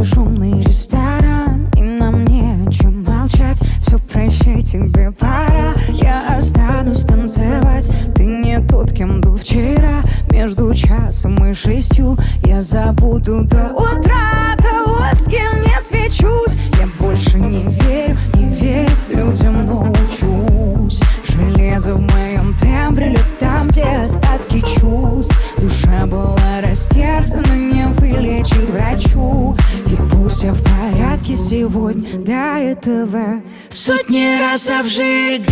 шумный ресторан, и нам не о чем молчать. Все проще, тебе пора. Я останусь танцевать. Ты не тот, кем был вчера. Между часом и 6 я забуду до утра того, с кем не свечусь. Я больше не верю людям, но учусь. Железо в моем тембре льет там, где остатки чувств. Душа была растерзана, не вылечить врачу. И пусть я в порядке сегодня, до этого сотни раз обжигалась.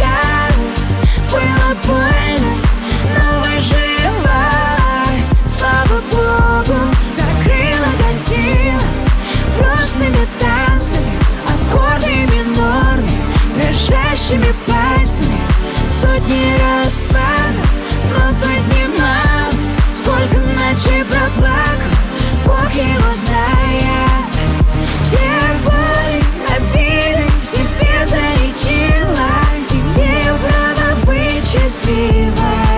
Было больно, но выжила. Слава Богу, докрыла до сил. Грустными танцами, аккорды минорные, дрожащими пальцами. Сотни раз падал, но поднимался. Сколько ночей проплакал, Бог его знает. Все боли, обиды в себе залечила. Имею право быть счастливой.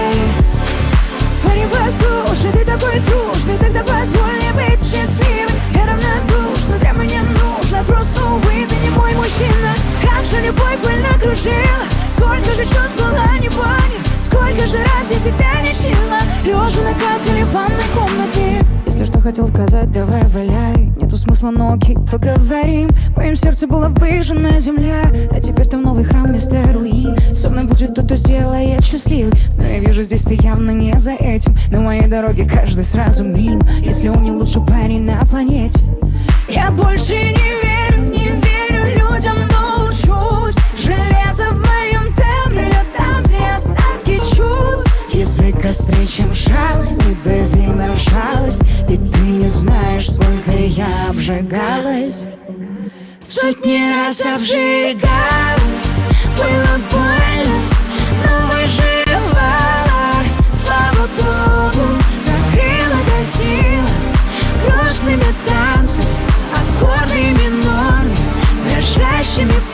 Парень, послушай, ты такой трушный, тогда позволь мне быть счастливой. Я равнодушна, прямо не нужно, просто, увы, ты не мой мужчина. Как же любовь больно кружила, сколько же чувств была, не понял. Сколько же раз я себя лечила, лежа на кафеле ванной комнаты. Если что хотел сказать, давай валяй. Нету смысла, но окей, поговорим. В моем сердце была выжжена земля, а теперь там новый храм вместо руин. Со мной будет тот, кто сделает счастливым. Но я вижу, здесь ты явно не за этим. На моей дороге каждый сразу мимо, если он не лучший парень на планете. Я больше не верю людям, но учусь. Железо в моем тембре льет там, где остатки чувств. Язык острее, чем шалы, не дави на жалость. Ведь ты не знаешь, сколько я обжигалась. Сотни раз обжигалась. Было больно, но выживала. Слава Богу, докрыла до сил. Грустными танцами, аккорды минорные, дрожащими